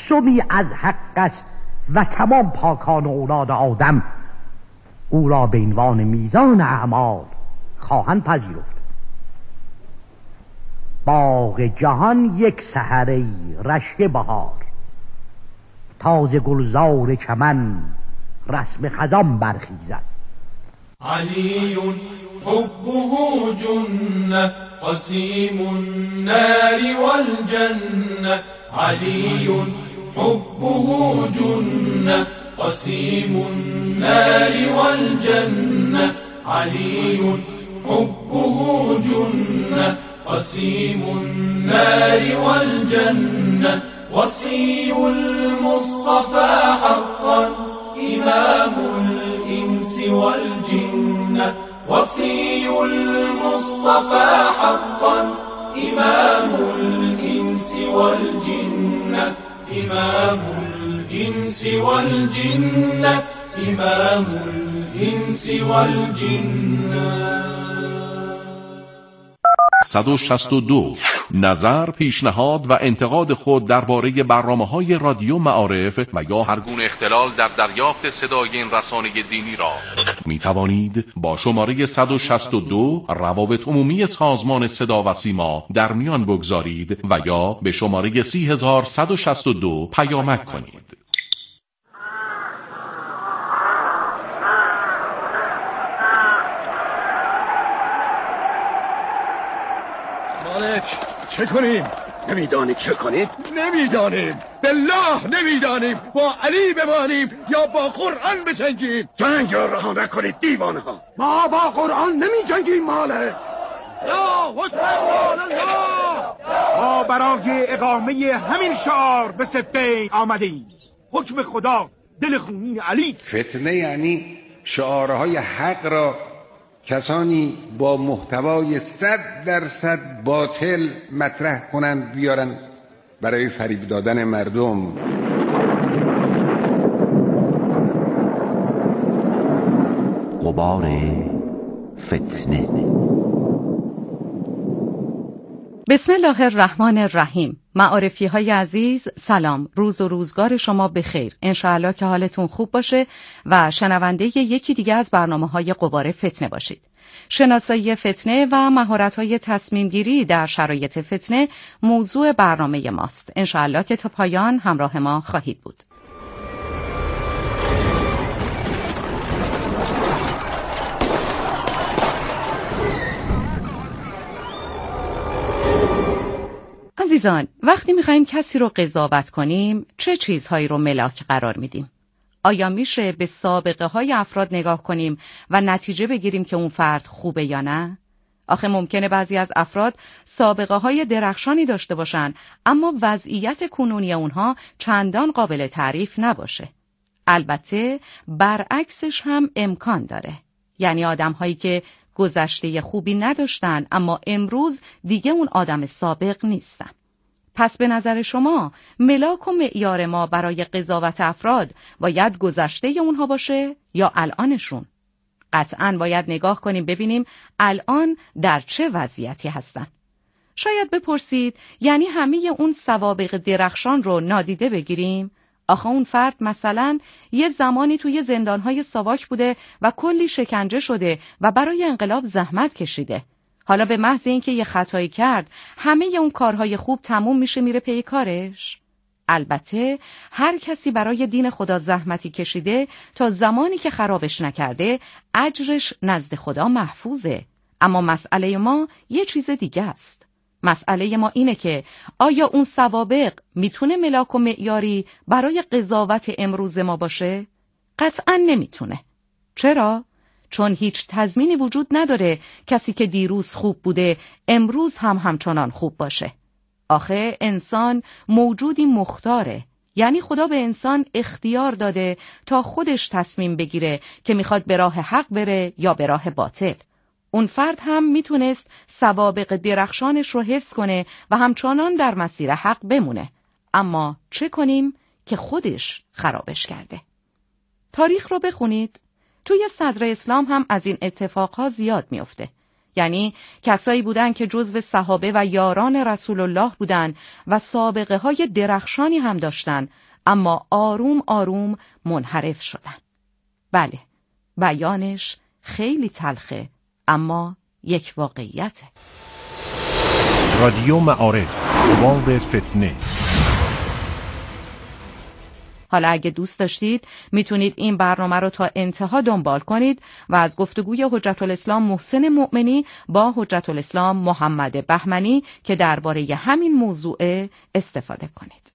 تبسمی از حق است و تمام پاکان و اولاد آدم او را به عنوان میزان اعمال خواهند پذیرفت. باغ جهان یک سحری رشته بهار، تازه گلزار چمن رسم خزان برخیزد. علی حبه جنة قسیم النار والجنة، علی حبه جنة قسیم النار والجنة، علی حبه جنة قسیم النار والجنة، وصي المصطفى حقا إمام الإنس والجنة، وصي المصطفى حقا إمام الإنس والجنة، إمام الإنس والجنة، إمام الإنس والجنة. 162. نظر، پیشنهاد و انتقاد خود درباره برنامه‌های رادیو معارف و یا هر گونه اختلال در دریافت صدای این رسانه دینی را می توانید با شماره 162 روابط عمومی سازمان صدا و سیما در میان بگذارید و یا به شماره 30162 پیامک کنید. چه کنیم؟ نمیدانید چه کنید؟ نمیدانیم، بالله نمیدانیم. با علی بمانیم یا با قرآن بجنگیم؟ جنگ را رها نکنید دیوانه ها. ما با قرآن نمی جنگیم مالک. یا حسین الله، ما برای اقامه همین شعار به صفین آمدیم. حکم خدا دل خونین علی. فتنه یعنی شعارهای حق را کسانی با محتوای 100% باطل مطرح کنند بیارن برای فریب دادن مردم. غبار فتنه. بسم الله الرحمن الرحیم. معارفی های عزیز، سلام. روز و روزگار شما بخیر. انشاءالله که حالتون خوب باشه و شنونده یکی دیگه از برنامه‌های غبار فتنه باشید. شناسایی فتنه و مهارت‌های تصمیم گیری در شرایط فتنه موضوع برنامه ماست. انشاءالله که تا پایان همراه ما خواهید بود. عزیزان، وقتی میخوایم کسی رو قضاوت کنیم چه چیزهایی رو ملاک قرار میدیم؟ آیا میشه به سابقه های افراد نگاه کنیم و نتیجه بگیریم که اون فرد خوبه یا نه؟ آخه ممکنه بعضی از افراد سابقه های درخشانی داشته باشن اما وضعیت کنونی اونها چندان قابل تعریف نباشه. البته برعکسش هم امکان داره. یعنی آدم هایی که گذشته خوبی نداشتن اما امروز دیگه اون آدم سابق نیستن. پس به نظر شما ملاک و معیار ما برای قضاوت افراد باید گذشته اونها باشه یا الانشون؟ قطعاً باید نگاه کنیم ببینیم الان در چه وضعیتی هستن. شاید بپرسید یعنی همه اون سوابق درخشان رو نادیده بگیریم؟ آخه اون فرد مثلا یه زمانی توی زندانهای ساواک بوده و کلی شکنجه شده و برای انقلاب زحمت کشیده. حالا به محض اینکه یه خطایی کرد همه اون کارهای خوب تموم میره پی کارش؟ البته هر کسی برای دین خدا زحمتی کشیده تا زمانی که خرابش نکرده اجرش نزد خدا محفوظه. اما مسئله ما یه چیز دیگه است. مسئله ما اینه که آیا اون سوابق میتونه ملاک و معیاری برای قضاوت امروز ما باشه؟ قطعاً نمیتونه. چرا؟ چون هیچ تضمینی وجود نداره کسی که دیروز خوب بوده امروز هم همچنان خوب باشه. آخه انسان موجودی مختاره. یعنی خدا به انسان اختیار داده تا خودش تصمیم بگیره که میخواد به راه حق بره یا به راه باطل. اون فرد هم میتونست سوابق درخشانش رو حفظ کنه و همچنان در مسیر حق بمونه. اما چه کنیم که خودش خرابش کرده؟ تاریخ رو بخونید. توی صدر اسلام هم از این اتفاقها زیاد میفته. یعنی کسایی بودن که جزو صحابه و یاران رسول الله بودن و سابقه های درخشانی هم داشتن، اما آروم آروم منحرف شدن. بله، بیانش خیلی تلخه، اما یک واقعیته. رادیو معارف، باب فتنه. حالا اگه دوست داشتید میتونید این برنامه رو تا انتها دنبال کنید و از گفتگوی حجت الاسلام محسن مؤمنی با حجت الاسلام محمد بهمنی که درباره همین موضوع استفاده کنید.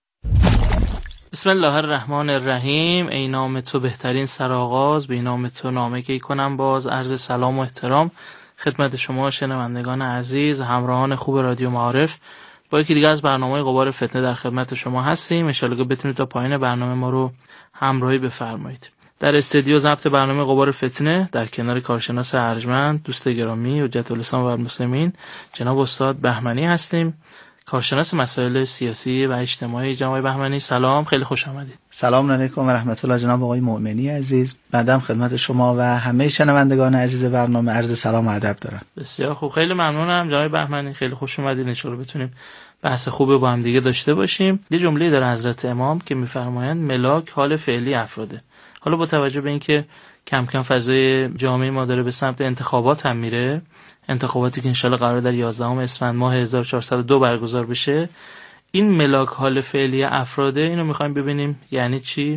بسم الله الرحمن الرحیم. ای نام تو بهترین سرآغاز، به نام تو نامه کی کنم باز. عرض سلام و احترام خدمت شما شنوندگان عزیز، همراهان خوب رادیو معارف. با یکی دیگه از برنامه غبار فتنه در خدمت شما هستیم. ان شاءالله بتونید تا پایان برنامه ما رو همراهی بفرمایید. در استودیو ضبط برنامه غبار فتنه در کنار کارشناس ارجمند، دوست گرامی حجت الاسلام و المسلمین جناب استاد بهمنی هستیم، کارشناس مسائل سیاسی و اجتماعی. جناب بهمنی سلام، خیلی خوش آمدید. سلام علیکم و رحمت الله جناب آقای مؤمنی عزیز. بعدم خدمت شما و همه شنوندگان عزیز برنامه عرض سلام و ادب دارم. بسیار خوب، خیلی ممنونم جناب بهمنی، خیلی خوش اومدید. ان شاءالله بتونیم بحث خوبه با هم دیگه داشته باشیم. یه جمله در حضرت امام که میفرمایند ملاک حال فعلی افراده. حالا با توجه به اینکه کم کم فضای جامعه ما داره به سمت انتخابات هم میره، انتخاباتی که انشالله قرار در 11 اسفند ماه 1402 برگزار بشه، این ملاک حال فعلی افراده، اینو میخوایم ببینیم یعنی چی.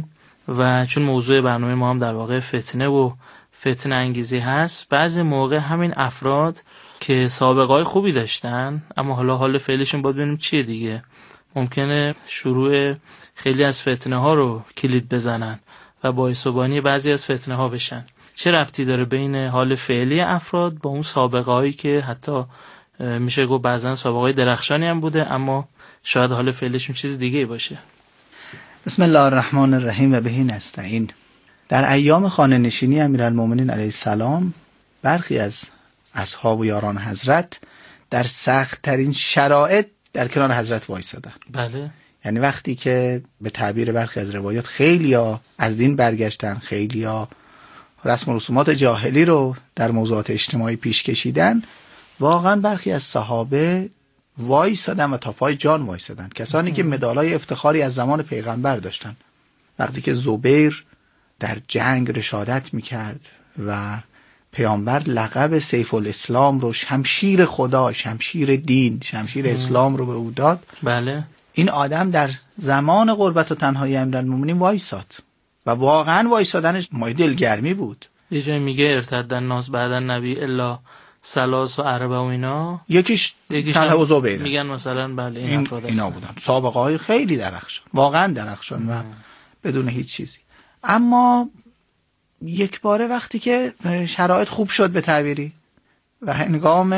و چون موضوع برنامه ما هم در واقع فتنه و فتنه انگیزی هست، بعضی موقع همین افراد که سابقه‌های خوبی داشتن اما حالا حال فعلیشون باید ببینیم چیه دیگه، ممکنه شروع خیلی از فتنه ها رو کلید بزنن و باعث و بانی بعضی از فتنه ها بشن. چه ربطی داره بین حال فعلی افراد با اون سابقه هایی که حتی میشه گفت بعضا سابقه های درخشانی هم بوده اما شاید حال فعلیشون چیز دیگه باشه؟ بسم الله الرحمن الرحیم و بهی نستعین. در ایام خانه نشینی امیرالمومنین علیه السلام برخی از اصحاب و یاران حضرت در سخت ترین شرایط در کنار حضرت وایسادن. بله. یعنی وقتی که به تعبیر برخی از روایات خیلیا از دین برگشتن، خیلیا رسم و رسومات جاهلی رو در موضوعات اجتماعی پیش کشیدن، واقعا برخی از صحابه وایسادن و تا پای جان وایسادن. کسانی که مدالای افتخاری از زمان پیغمبر داشتن. وقتی که زبیر در جنگ رشادت میکرد و پیامبر لقب سیف الاسلام رو، شمشیر خدا، شمشیر دین، شمشیر اسلام رو به او داد، بله، این آدم در زمان غربت و تنهایی امیرالمومنین وایساد و واقعا وایسادنش مایه دلگرمی بود. یه جایی میگه ارتدن ناس بعدن نبی الا سلاس و عربه و اینا، یکیش طلحه و زبیره میگن مثلا. بله این افراد اینا بودن سابقه های خیلی درخشان، واقعا درخشان و بدون هیچ چیزی. اما یک باره وقتی که شرایط خوب شد به تعبیری و هنگام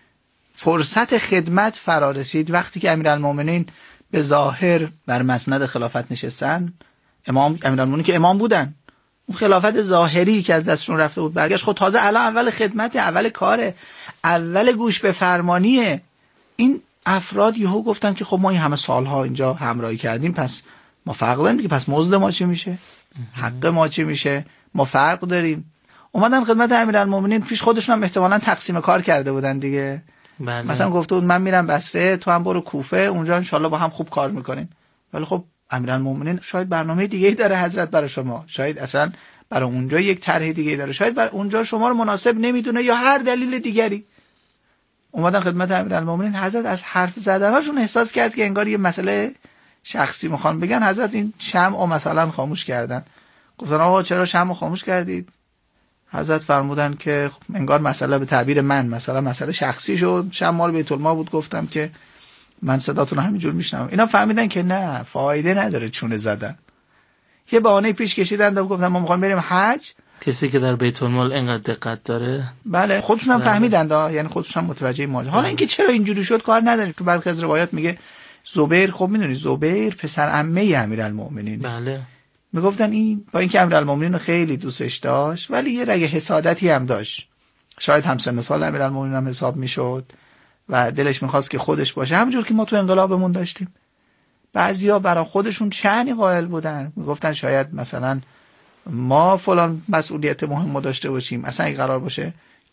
فرصت خدمت فرا رسید، وقتی که امیرالمومنین به ظاهر بر مسند خلافت نشستن، امیرالمومنین که امام بودن، اون خلافت ظاهری که از دستشون رفته بود برگشت. خود تازه الان اول خدمت، اول کاره، اول گوش به فرمانیه. این افراد یهو گفتن که خب ما این همه سالها اینجا همراهی کردیم، پس ما فرق داریم دیگه، پس مزد ما چی میشه، حق ما چی میشه، ما فرق داریم. اومدن خدمت امیرالمومنین، پیش خودشون هم احتمالاً تقسیم کار کرده بودن دیگه. بله. مثلا گفته بود من میرم بصره، تو هم برو کوفه، اونجا انشالله با هم خوب کار میکنین. ولی خب امیرالمومنین شاید برنامه دیگه‌ای داره حضرت برای شما، شاید اصلا برای اونجا یک طرح دیگه‌ای داره، شاید برای اونجا شما رو مناسب نمیدونه یا هر دلیل دیگری. اومدن خدمت امیرالمومنین، حضرت از حرف زدناشون احساس کرد که انگار یه مسئله شخصی میخوان بگن. حضرت این شمع مثلا خاموش کردن. گفتن آقا چرا شمع خاموش کردید؟ حضرت فرمودن که انگار مسئله به تعبیر من مثلا مسئله شخصی شد، شمع مال بیت المال بود، گفتم که من صداتون رو همینجور میشنم. اینا فهمیدن که نه، فایده نداره چونه زدن. یه بهانه پیش کشیدن و گفتن ما میخوایم بریم حج. کسی که در بیت المال اینقدر دقت داره، بله خودشون هم فهمیدن، یعنی خودشون هم متوجه ماجرا. حالا اینکه چرا اینجوری شد کار نداره. تو برخی از روایات میگه زبیر، خب میدونی زبیر پسر عمه امیرالمومنین، بله، میگفتن این با اینکه امیرالمومنین رو خیلی دوستش داشت ولی یه رگ حسادتی هم داشت، شاید هم سن و سال امیرالمومنین هم حساب میشد و دلش میخواست که خودش باشه، همونجور که ما تو انقلابمون داشتیم. بعضیا برای خودشون شأنی قائل بودن، میگفتن شاید مثلا ما فلان مسئولیت مهم داشته باشیم، اصلا این قرار باشه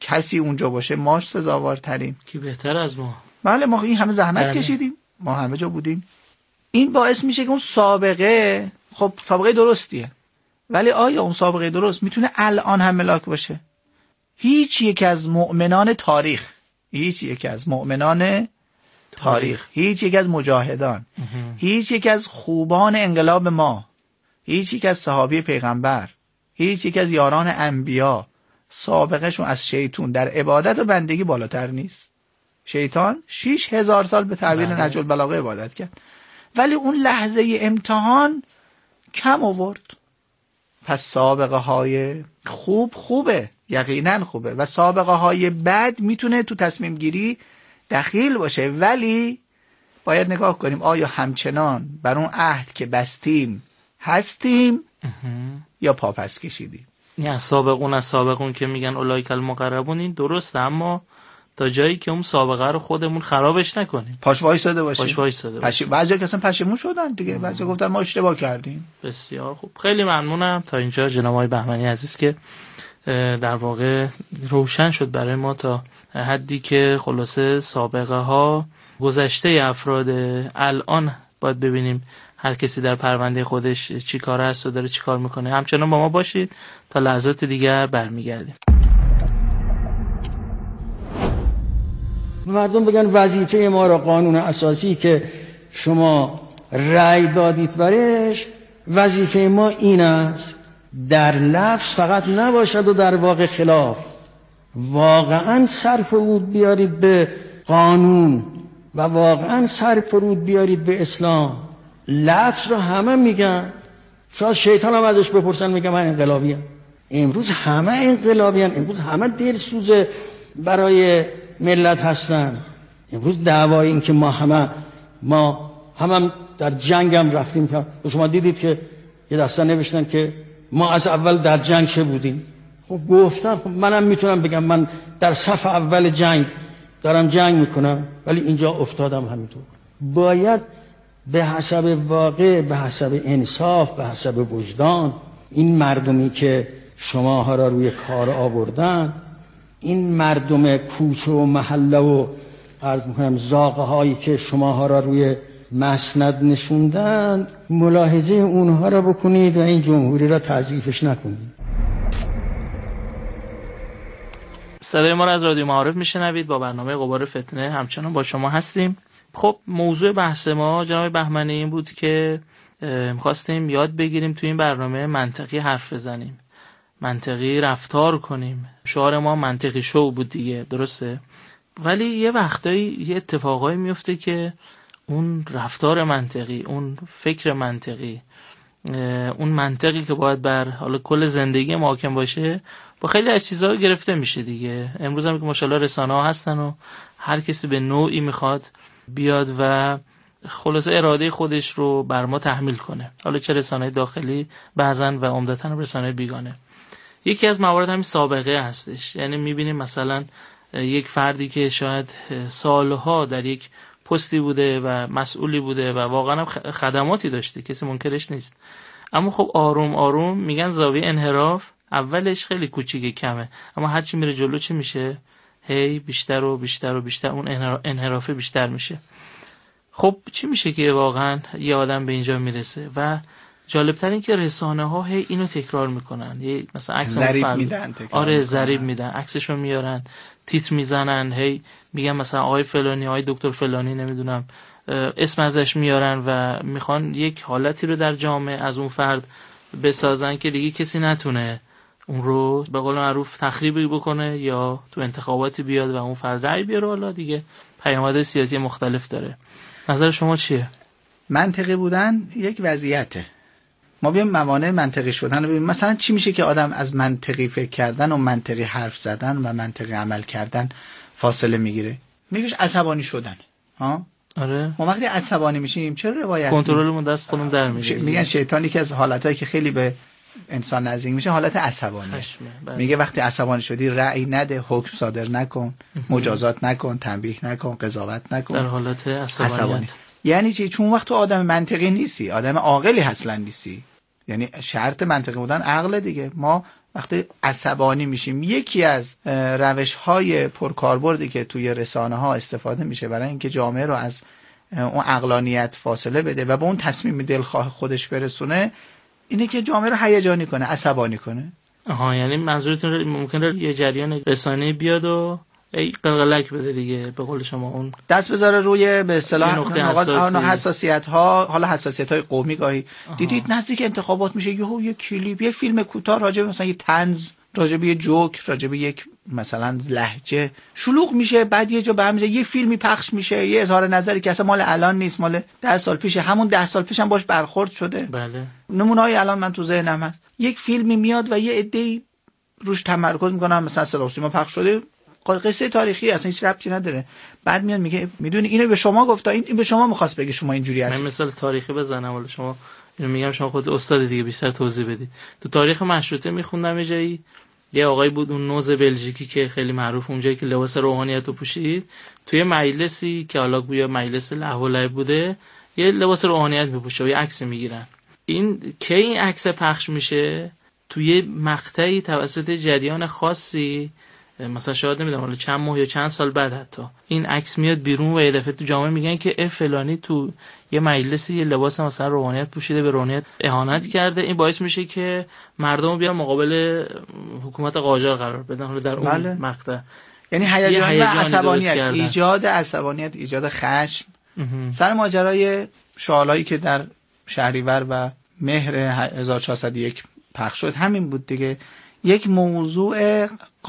کسی اونجا باشه ما سزاوارتریم. کی بهتر از ما؟ بله ما این همه زحمت کشیدیم، ما همه جا بودیم. این باعث میشه که اون سابقه، خب سابقه درستیه، ولی آیا اون سابقه درست میتونه الان هم ملاک باشه؟ هیچ یک از مؤمنان تاریخ، هیچ یک از مؤمنان تاریخ، هیچ یک از مجاهدان، هیچ یک از خوبان انقلاب ما، هیچ یک از صحابه پیغمبر، هیچ یک از یاران انبیا سابقهشون از شیطان در عبادت و بندگی بالاتر نیست. شیطان 6000 سال به تعبیر نهج البلاغه عبادت کرد، ولی اون لحظه امتحان کم آورد. پس سابقه های خوبه، یقینا خوبه، و سابقه های بد میتونه تو تصمیم گیری دخیل باشه، ولی باید نگاه کنیم آیا همچنان بر اون عهد که بستیم هستیم یا پاپس کشیدیم. این از سابقون که میگن اولئک المقربون، این درسته، اما تا جایی که اون سابقه رو خودمون خرابش نکنیم، پاش وایساده باشیم. بعضیا که اصلا پشیمون شدن دیگه، بعضیا گفتن ما اشتباه کردیم. بسیار خوب، خیلی ممنونم. تا اینجا جناب آقای بهمنی عزیز که در واقع روشن شد برای ما تا حدی که خلاصه سابقه ها گذشته افراد، الان باید ببینیم هر کسی در پرونده خودش چی کار هست و داره چی کار میکنه. همچنان با ما باشید تا لحظات دیگر برمیگردیم. مردم بگن وظیفه ما را قانون اساسی که شما رأی دادید برش، وظیفه ما این است در لفظ فقط نباشد و در واقع خلاف، واقعا سر فرود بیارید به قانون و واقعا سر فرود بیارید به اسلام. لفظ رو همه میگن، شاید شیطان هم ازش بپرسن میگه من انقلابیم. امروز همه انقلابیان، امروز همه دلسوز برای ملت هستن. امروز دعوای این که ما هم در جنگ هم رفتیم، که شما دیدید که یه دسته نوشتن که ما از اول در جنگ چه بودیم. خب گفتن، خب منم میتونم بگم من در صف اول جنگ دارم جنگ میکنم، ولی اینجا افتادم همینطور. باید به حسب واقع، به حسب انصاف، به حسب وجدان، این مردمی که شماها را روی کار آوردن، این مردم کوچه و محله و عرض میکنم زاغه هایی که شماها را روی مسند نشوندن، ملاحظه اونها را بکنید و این جمهوری را تضعیفش نکنید. صدای ما را از رادیو معارف میشنوید. با برنامه غبار فتنه همچنان با شما هستیم. خب موضوع بحث ما جناب بهمنی این بود که می‌خواستیم یاد بگیریم تو این برنامه منطقی حرف بزنیم، منطقی رفتار کنیم. شعار ما منطقی شو بود دیگه، درسته؟ ولی یه وقتایی یه اتفاقایی میفته که اون رفتار منطقی، اون فکر منطقی، اون منطقی که باید بر حالا کل زندگی ما حاکم باشه، با خیلی از چیزها گرفته میشه دیگه. امروز هم که ماشاءالله رسانه‌ها هستن و هر کسی به نوعی میخواد بیاد و خلاصه اراده خودش رو بر ما تحمیل کنه، حالا چه رسانه داخلی بعضن و عمدتاً رسانه بیگانه. یکی از موارد همین سابقه هستش. یعنی میبینیم مثلا یک فردی که شاید سالها در یک پستی بوده و مسئولی بوده و واقعا خدماتی داشته، کسی منکرش نیست، اما خب آروم آروم میگن زاویه انحراف اولش خیلی کوچیکه، کمه، اما هرچی میره جلو چی میشه؟ هی بیشتر و بیشتر و بیشتر اون انحرافه بیشتر میشه. خب چی میشه که واقعا یه آدم به اینجا میرسه؟ و جالبتر این که رسانه ها هی اینو تکرار میکنن، یه مثلا عکس ضریب میدن، ضریب میدن، عکسشو میارن، تیتر میزنن، هی میگن مثلا آقای فلانی، آقای دکتر فلانی، نمیدونم اسم ازش میارن و میخوان یک حالتی رو در جامعه از اون فرد بسازن که دیگه کسی نتونه اون رو به قول معروف تخریبی بکنه یا تو انتخاباتی بیاد و اون فرد رأی بیاره. حالا دیگه پیامد سیاسی مختلف داره. نظر شما چیه؟ منطقی بودن یک وضعیته. ما بیایم موانع منطقی شدن رو ببینیم. مثلا چی میشه که آدم از منطقی فکر کردن و منطقی حرف زدن و منطقی عمل کردن فاصله میگیره؟ میگوش عصبانی شدن. آره. ما وقتی عصبانی میشیم چه روایتی کنترلمون دست خودمون در میره. میگن شیطانی که از حالتایی که خیلی به انسان نزدیک میشه حالت عصبانیه. میگه وقتی عصبانی شدی رأی نده، حکم صادر نکن، مجازات نکن، تنبیه نکن، قضاوت نکن. در حالت عصبانیت. یعنی چی؟ چون وقت تو آدم منطقی نیستی، آدم عاقلی اصلا نیستی. یعنی شرط منطقی بودن عقل دیگه. ما وقتی عصبانی میشیم، یکی از روش‌های پرکاربردی که توی رسانه‌ها استفاده میشه برای اینکه جامعه رو از اون عقلانیت فاصله بده و به اون تصمیم دلخواه خودش برسونه، اینه که جامعه رو هیجانی کنه، عصبانی کنه. یعنی منظورتون ممکنه یه جریان رسانه‌ای بیاد و قلقلک بده دیگه، به قول شما اون دست بذاره روی به اصطلاح حساسیت‌ها، حالا حساسیت‌های قومی. گاهی دیدید نزدیک انتخابات میشه یه کلیپ، یه فیلم کوتاه راجع به مثلا یه طنز، راجع به یه جوک، راجع به یک مثلا لهجه شلوغ میشه، بعد یه جا به هم یه فیلمی پخش میشه، یه اظهار نظری که اصلا مال الان نیست، مال 10 سال پیشه، همون 10 سال پیش هم باش برخورد شده. بله. نمونه‌های الان من تو ذهنم هست، یک فیلمی میاد و یه عده‌ای روش تمرکز میکنن، مثلا صدا و سیما پخش شده، قصه تاریخی اصلا هیچ ربطی نداره، بعد میاد میگه میدونی اینو به شما گفت، این به شما می‌خواست بگه شما اینجوری هست. من مثال تاریخی بزنم، ولی شما اینو میگم شما خود استاد دیگه بیشتر توضیح بدید. تو تاریخ مشروطه میخوندم یه جایی، یه آقایی بود اون نوز بلژیکی که خیلی معروف اونجایی که لباس روحانیت رو پوشید، توی مجلسی که حالا گویا مجلس لهو لعب بوده، یه لباس روحانیت میپوشه و یه عکس میگیرن. این کی این عکس پخش میشه؟ توی مقطعی توسط جریان خاصی، مثلا شاید نمیدونم حالا چند ماه یا چند سال بعد حتی این عکس میاد بیرون و یه دفعه تو جامعه میگن که فلانی تو یه مجلسی یه لباس مثلا روحانیت پوشیده، به روحانیت اهانت کرده. این باعث میشه که مردم بیان مقابل حکومت قاجار قرار بدن. حالا در اون مقطع یعنی هیجان و عصبانیت، ایجاد عصبانیت، ایجاد خشم. سر ماجرای شعارهایی که در شهریور و مهر 1401 پخش شد همین بود دیگه، یک موضوع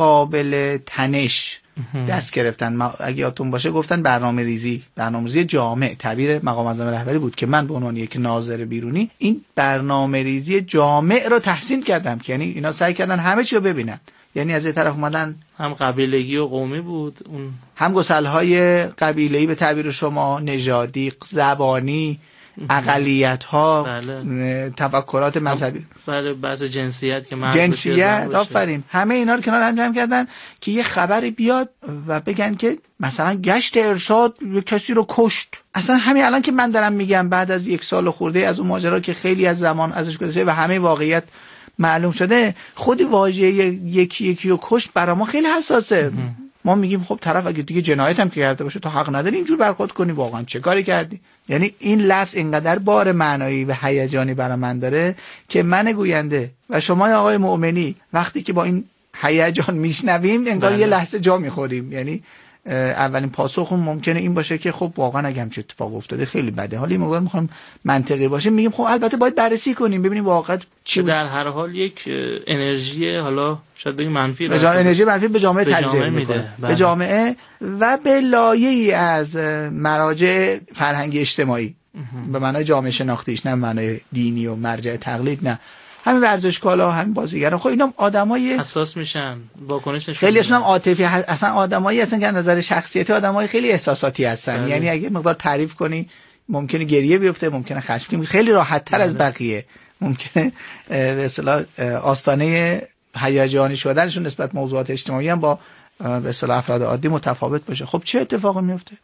قابل تنش دست گرفتن. اگه یادتون باشه گفتن برنامه‌ریزی جامع، تعبیر مقام معظم رهبری بود که من به عنوان یک ناظر بیرونی این برنامه‌ریزی جامع رو تحسین کردم، که یعنی اینا سعی کردن همه چی رو ببینن. یعنی از یه طرف اومدن هم قبیلگی و قومی بود، اون هم گسل‌های قبیله‌ای به تعبیر شما، نژادی، زبانی، اقلیت‌ها، تفکرات مذهبی، بله، بحث جنسیت که جنسیت، آفرین، همه اینا رو کنار هم جمع کردن که یه خبری بیاد و بگن که مثلا گشت ارشاد کسی رو کشت. اصلا همین الان که من دارم میگم بعد از 1 سال خورده از اون ماجرا که خیلی از زمان ازش گذشته و همه واقعیت معلوم شده، خود واژه یکی رو کشت برای ما خیلی حساسه. ما میگیم خب طرف اگه دیگه جنایت هم کرده باشه تو حق نداری اینجور برخورد کنی، واقعا چه کاری کردی؟ یعنی این لفظ اینقدر بار معنایی و هیجانی برای من داره که من گوینده و شما آقای مؤمنی وقتی که با این هیجان میشنویم انگار یه لحظه جا میخوریم. یعنی اولین پاسخم ممکنه این باشه که خب واقعا اگه همچین اتفاق افتاده خیلی بده. حالا این موقع میخوام منطقی باشه، میگیم خب البته باید بررسی کنیم ببینیم واقعا چی بود. در هر حال یک انرژی، حالا شاید بگیم منفی، انرژی منفی به جامعه تجزیه میده، به جامعه و به لایه‌ای از مراجع فرهنگی اجتماعی، به معنای جامعه شناختیش، نه معنای دینی و مرجع تقلید، نه همین ورزشکالا، همین بازیگران، خب اینا آدمای حساس میشن، واکنش نشون خیلیشون هم عاطفی، اصلا آدمایی هستن که از نظر شخصیتی آدمای خیلی احساساتی هستن. یعنی اگه مقدار تعریف کنی ممکنه گریه بیفته، ممکنه خشمگین، خیلی راحت تر از بقیه ممکنه به اصطلاح آستانه هیجانی شدنشون نسبت موضوعات اجتماعی هم با به اصطلاح افراد عادی متفاوت باشه. خب چه اتفاقی میفته؟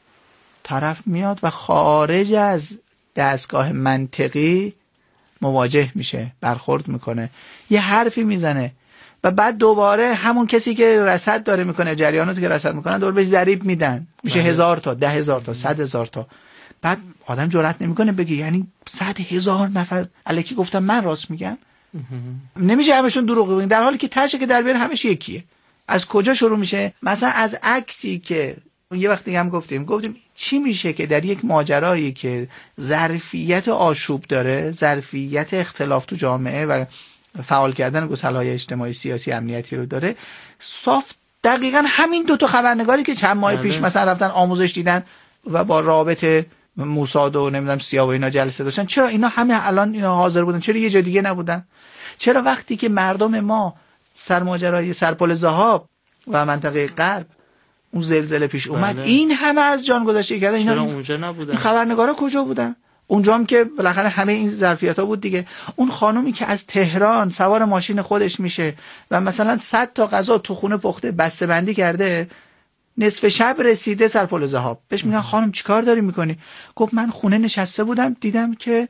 طرف میاد و خارج از دستگاه منطقی مواجه میشه، برخورد میکنه، یه حرفی میزنه و بعد دوباره همون کسی که رصد داره میکنه، جریاناتی که رصد میکنن دور بهش ضریب میدن، میشه 1000 تا، 10,000 تا، 100,000 تا. بعد آدم جرئت نمیکنه بگه یعنی 100,000 نفر الکی گفتم من راست میگم؟ نمیشه همشون دروغ بگن، در حالی که تشه که در بیاره همش یکیه. از کجا شروع میشه؟ مثلا از عکسی که یه وقت دیگه هم گفتیم چی میشه که در یک ماجرایی که ظرفیت آشوب داره، ظرفیت اختلاف تو جامعه و فعال کردن گسل‌های اجتماعی، سیاسی، امنیتی رو داره، صاف دقیقاً همین 2 تا خبرنگاری که چند ماه پیش مثلا رفتن آموزش دیدن و با رابطه موساد و نمیدونم سیا و اینا جلسه داشتن، چرا اینا همه الان اینا حاضر بودن؟ چرا یه جا دیگه نبودن؟ چرا وقتی که مردم ما سرماجرای سرپل ذهاب و منطقه غرب اون زلزله پیش اومد این همه از جان گذشته کردن، اینا اونجا نبودن؟ این خبرنگارا کجا بودن؟ اونجا هم که بالاخره همه این ظرفیت‌ها بود دیگه. اون خانومی که از تهران سوار ماشین خودش میشه و مثلا 100 تا غذا تو خونه پخته بسته‌بندی کرده، نصف شب رسیده سرپل ذهاب، بهش میگن خانم چیکار داری میکنی؟ گفت من خونه نشسته بودم دیدم که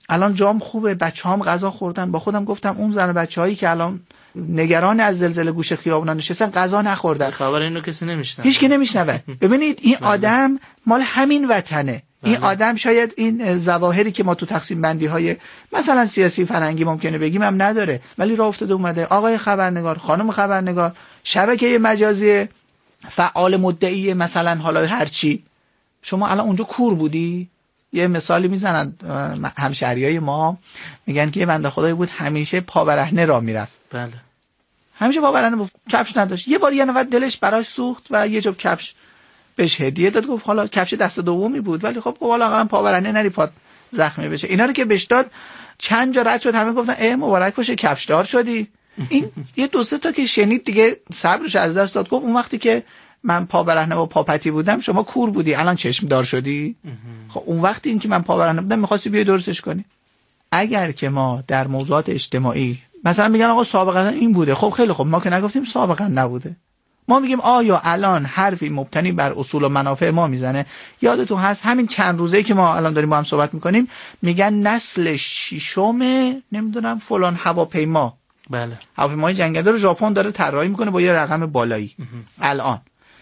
الان جام خوبه، بچه‌هام غذا خوردن. با خودم گفتم اون زن بچه‌هایی که الان نگران از زلزله گوشه خیابونا نشستن غذا نخوردن. خبر اینو کسی نمیشنوه. هیچ کی نمیشنوه. ببینید این آدم مال همین وطنه. این آدم شاید این ظواهری که ما تو تقسیم بندی های مثلا سیاسی فرهنگی ممکنه بگیم هم نداره، ولی راه افتاده اومده آقای خبرنگار، خانم خبرنگار، شبکه مجازی، فعال مدعی، مثلا حالا هر چی، شما الان اونجا کور بودی؟ یه مثالی میزنن همشهریای ما، میگن که یه بنده خدایی بود همیشه پا برهنه راه میرفت. بله. همیشه پا برهنه بود، کفش نداشت. یه بار یه نفر دلش براش سوخت و یه جفت کفش بهش هدیه داد. گفت حالا کفش دست دومی بود، ولی خب حالا اقلا پا برهنه نری پات زخمی بشه. اینا رو که بهش داد چند جا رد شد، همه گفتن ای مبارک باشه کفشدار شدی. این یه دو سه تا که شنید دیگه صبرش از دست داد. گفت اون وقتی که من پا برهنه و پاپتی بودم شما کور بودی، الان چشم دار شدی. خب اون وقتی این که من پا برهنه بودم می‌خواستی بیای درستش کنی. اگر که ما در موضوعات اجتماعی مثلا میگن آقا سابقا این بوده، خب خیلی خوب، ما که نگفتیم سابقا نبوده. ما میگیم آیا الان حرفی مبتنی بر اصول و منافع ما میزنه؟ یادتون هست همین چند روزه که ما الان داریم با هم صحبت میکنیم میگن نسل ششم نمیدونم فلان هواپیما، بله، هواپیمای جنگنده رو ژاپن داره طراحی میکنه با یه رقم بالایی. الان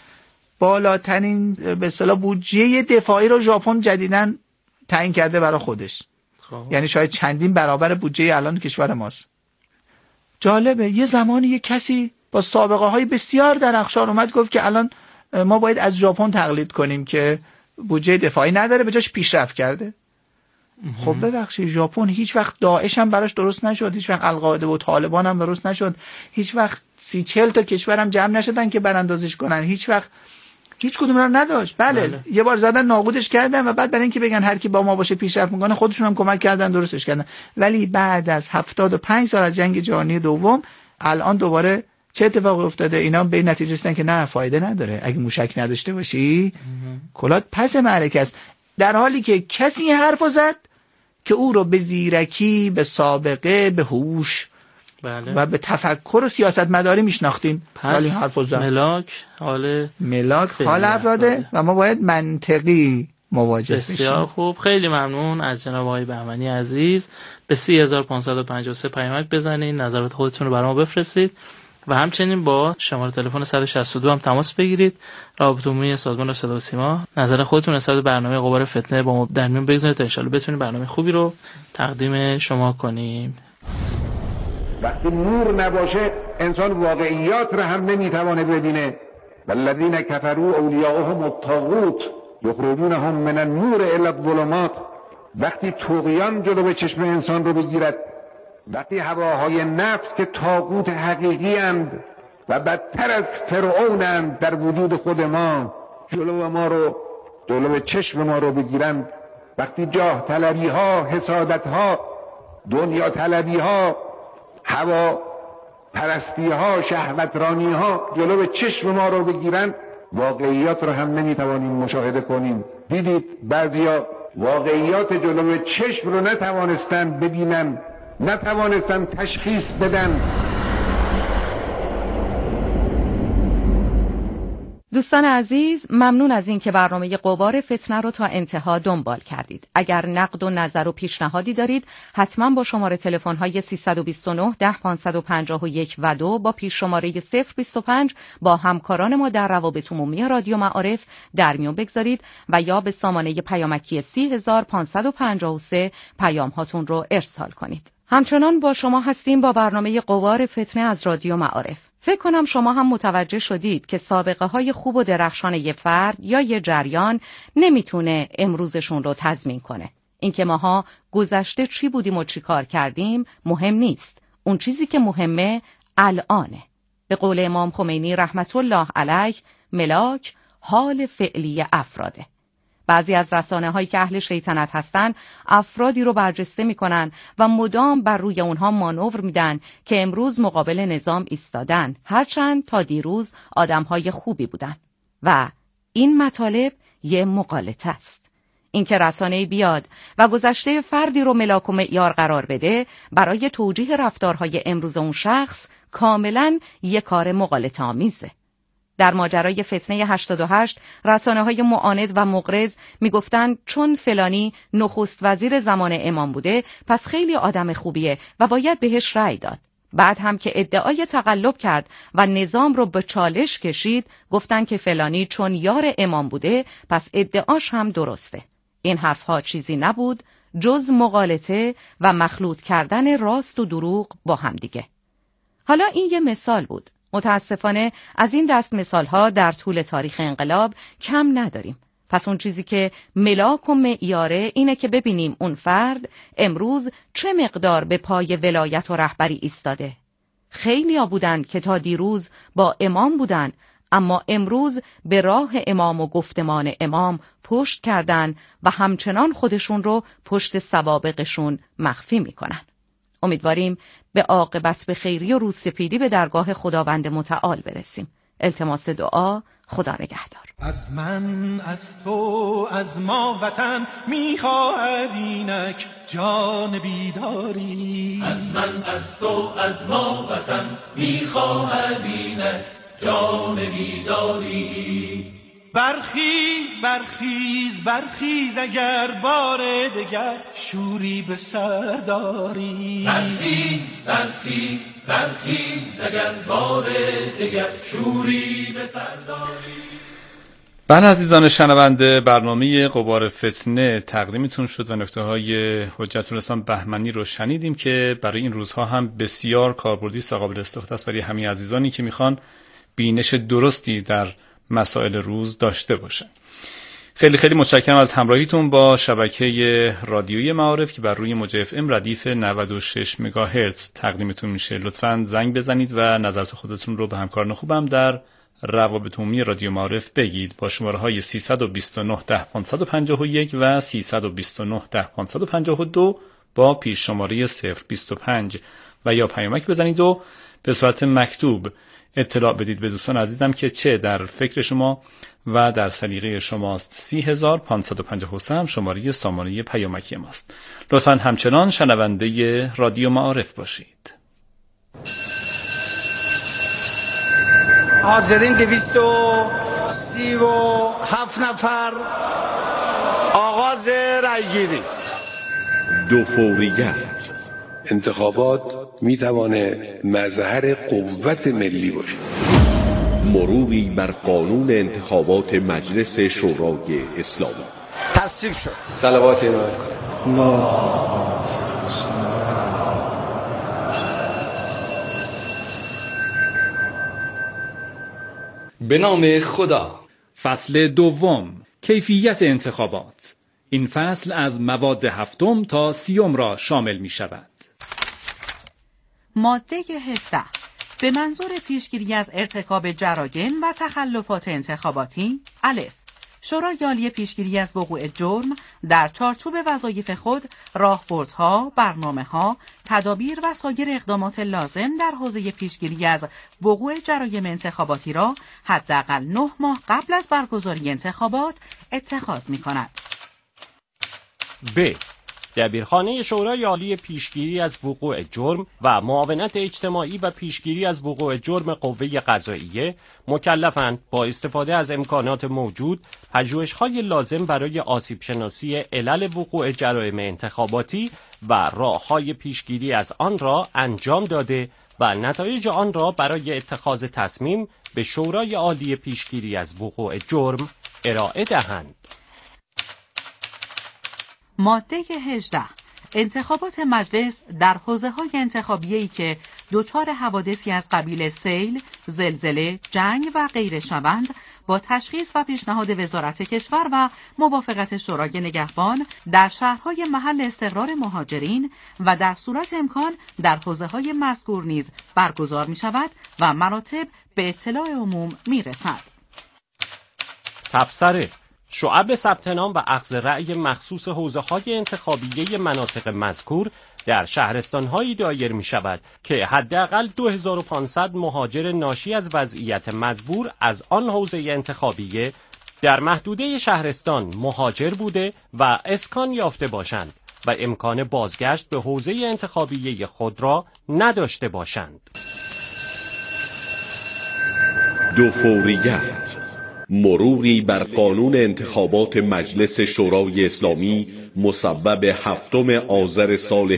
بالاترین به اصطلاح بودجه دفاعی رو ژاپن جدیداً تعیین کرده برای خودش. یعنی شاید چندین برابر بودجه الان کشور ماست. جالبه یه زمانی یه کسی با سابقه های بسیار درخشان اومد گفت که الان ما باید از ژاپن تقلید کنیم که بودجه دفاعی نداره، به جاش پیشرفت کرده. خب ببخشید ژاپن هیچ وقت داعش هم براش درست نشد، هیچ وقت القاعده و طالبان هم درست نشد، هیچ وقت 30-40 تا کشور هم جمع نشدن که براندازش کنن، هیچ وقت هیچ کدوم رو نداشت. بله یه بار زدن نابودش کردن و بعد برای اینکه بگن هر کی با ما باشه پیشرفت میکنه خودشون هم کمک کردن درستش کردن. ولی بعد از 75 سال از جنگ جهانی دوم الان دوباره چه اتفاقی افتاده؟ اینا به نتیجه رسیدن که نه فایده نداره، اگه موشک نداشته باشی کلات پس معرکه است. در حالی که کسی حرفو زد که او رو به زیرکی، به سابقه، به هوش و به تفکر و سیاستمداری میشناختیم، ولی حرفو زد. ملاک حال افراده و ما باید منطقی مواجه بشیم. بسیار خوب، خیلی ممنون از جناب آقای بهمنی عزیز. به 3553 پیامک بزنید، نظرات خودتون رو برام بفرستید و همچنین با شماره تلفن 162 هم تماس بگیرید. رابطه عمومی سازمان صدا و سیما نظر خودتون نسبت به برنامه غبار فتنه با ما در میون بگذارید تا ان شاءالله بتونیم برنامه خوبی رو تقدیم شما کنیم. وقتی نور نباشه انسان واقعیات رو هم نمیتوانه ببینه. والذین کفروا اولیاءهم الطاغوت یخرجونهم من النور الی الظلمات. وقتی طغیان جلو چشم انسان رو بگیرد، وقتی هواهای نفس که طاغوت حقیقی اند و بدتر از فرعون اند در وجود خود ما جلو چشم ما رو بگیرند، وقتی جاه طلبی ها، حسادت ها، دنیا طلبی ها، هوا پرستی ها، شهوترانی ها جلو چشم ما رو بگیرند، واقعیات رو هم نمیتوانیم مشاهده کنیم. دیدید بعضیا واقعیات جلو چشم رو نتوانستن ببینن، نتوانستن تشخیص بدن. دوستان عزیز، ممنون از این که برنامه غبار فتنه رو تا انتها دنبال کردید. اگر نقد و نظر و پیشنهادی دارید حتما با شماره تلفن‌های 329 10 551 و 2 با پیش شماره 025 با همکاران ما در روابط عمومی رادیو معارف در میون بگذارید و یا به سامانه پیامکی 30553 پیام هاتون رو ارسال کنید. همچنان با شما هستیم با برنامه غبار فتنه از رادیو معارف. فکر کنم شما هم متوجه شدید که سابقه های خوب و درخشان یه فرد یا یه جریان نمیتونه امروزشون رو تضمین کنه. اینکه ماها گذشته چی بودیم و چی کار کردیم مهم نیست. اون چیزی که مهمه الانه. به قول امام خمینی رحمت الله علیه، ملاک حال فعلی افراده. بعضی از رسانه‌هایی که اهل شیطنت هستن افرادی رو برجسته میکنن و مدام بر روی اونها مانور میدن که امروز مقابل نظام ایستادن، هرچند تا دیروز آدم‌های خوبی بودن. و این مطالب یه مغالطه است. اینکه رسانه‌ای بیاد و گذشته فردی رو ملاک و معیار قرار بده برای توجیه رفتارهای امروز اون شخص کاملاً یه کار مغالطه‌آمیزه. در ماجرای فتنه 88 رسانه‌های معاند و مغرض میگفتند چون فلانی نخست وزیر زمان امام بوده پس خیلی آدم خوبیه و باید بهش رأی داد. بعد هم که ادعای تقلب کرد و نظام رو به چالش کشید گفتن که فلانی چون یار امام بوده پس ادعاش هم درسته. این حرفها چیزی نبود جز مغالطه و مخلوط کردن راست و دروغ با هم دیگه. حالا این یه مثال بود. متاسفانه از این دست مثالها در طول تاریخ انقلاب کم نداریم. پس اون چیزی که ملاک و معیاره اینه که ببینیم اون فرد امروز چه مقدار به پای ولایت و رهبری ایستاده. خیلیا بودن که تا دیروز با امام بودن اما امروز به راه امام و گفتمان امام پشت کردن و همچنان خودشون رو پشت سوابقشون مخفی میکنن. امیدواریم به عاقبت به خیری و روزسپیدی به درگاه خداوند متعال برسیم. التماس دعا. خدا نگهدار. از من، از تو، از ما وطن میخواهد اینک جان بیداری. از من، از تو، از ما وطن میخواهد اینک جان بیداری. برخیز برخیز برخیز اگر بار دگر شوری به سر داری. برخیز برخیز برخیز اگر بار دگر شوری به سر داری. بله عزیزان شنونده، برنامه غبار فتنه تقدیمتون شد و نکته‌های حجت الاسلام بهمنی رو شنیدیم که برای این روزها هم بسیار کاربردی است و قابل استفاده است برای همه عزیزانی که میخوان بینش درستی در مسائل روز داشته باشن. خیلی خیلی متشکرم از همراهیتون با شبکه رادیویی معارف که بر روی موج اف ام ردیف 96 مگاهرتز تقدیمتون میشه. لطفاً زنگ بزنید و نظرات خودتون رو به همکاران خوبم در روابط عمومی رادیو معارف بگید با شماره‌های 329 10 551 و 329 10 552 با پیش شماره 025 و یا پیامک بزنید و به صورت مکتوب اطلاع بدید به دوستان عزیزم که چه در فکر شما و در سلیقه شماست. 30553 هم شماره سامانه پیامکی ماست. لطفاً همچنان شنونده رادیو معارف باشید. حاضرین 237 نفر. آغاز رأیگیری. دو فوریت. انتخابات میتوانه مظهر قوت ملی باشه. مروری بر قانون انتخابات مجلس شورای اسلامی تصویب شد. صلوات ارائه کنید. به نام خدا. فصل دوم، کیفیت انتخابات. این فصل از مواد 7 تا 30 را شامل می شود. ماده 17 به منظور پیشگیری از ارتکاب جرایم و تخلفات انتخاباتی. الف شورای عالی پیشگیری از وقوع جرم در چارچوب وظایف خود راهبردها، برنامه‌ها، تدابیر و سایر اقدامات لازم در حوزه پیشگیری از وقوع جرایم انتخاباتی را حداقل 9 ماه قبل از برگزاری انتخابات اتخاذ می‌کند. ب دبیرخانه شورای عالی پیشگیری از وقوع جرم و معاونت اجتماعی و پیشگیری از وقوع جرم قوه قضاییه مکلفند با استفاده از امکانات موجود پژوهش‌های لازم برای آسیب‌شناسی علل وقوع جرایم انتخاباتی و راه‌های پیشگیری از آن را انجام داده و نتایج آن را برای اتخاذ تصمیم به شورای عالی پیشگیری از وقوع جرم ارائه دهند. ماده 18 انتخابات مجلس در حوزه‌های انتخابیه‌ای که دچار حوادثی از قبیل سیل، زلزله، جنگ و غیره شوند با تشخیص و پیشنهاد وزارت کشور و موافقت شورای نگهبان در شهرهای محل استقرار مهاجرین و در صورت امکان در حوزه‌های مذکور نیز برگزار می‌شود و مراتب به اطلاع عموم می‌رسد. تبصره شعب ثبت نام و اخذ رأی مخصوص حوزه‌های انتخابیه مناطق مذکور در شهرستان‌هایی دایر می‌شود که حداقل 2500 مهاجر ناشی از وضعیت مجبور از آن حوزه انتخابیه در محدوده شهرستان مهاجر بوده و اسکان یافته باشند و امکان بازگشت به حوزه انتخابیه خود را نداشته باشند. دوفوریت، مروری بر قانون انتخابات مجلس شورای اسلامی مصوب 7 آذر سال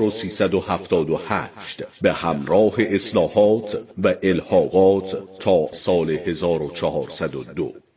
1378 به همراه اصلاحات و الحاقات تا سال 1402.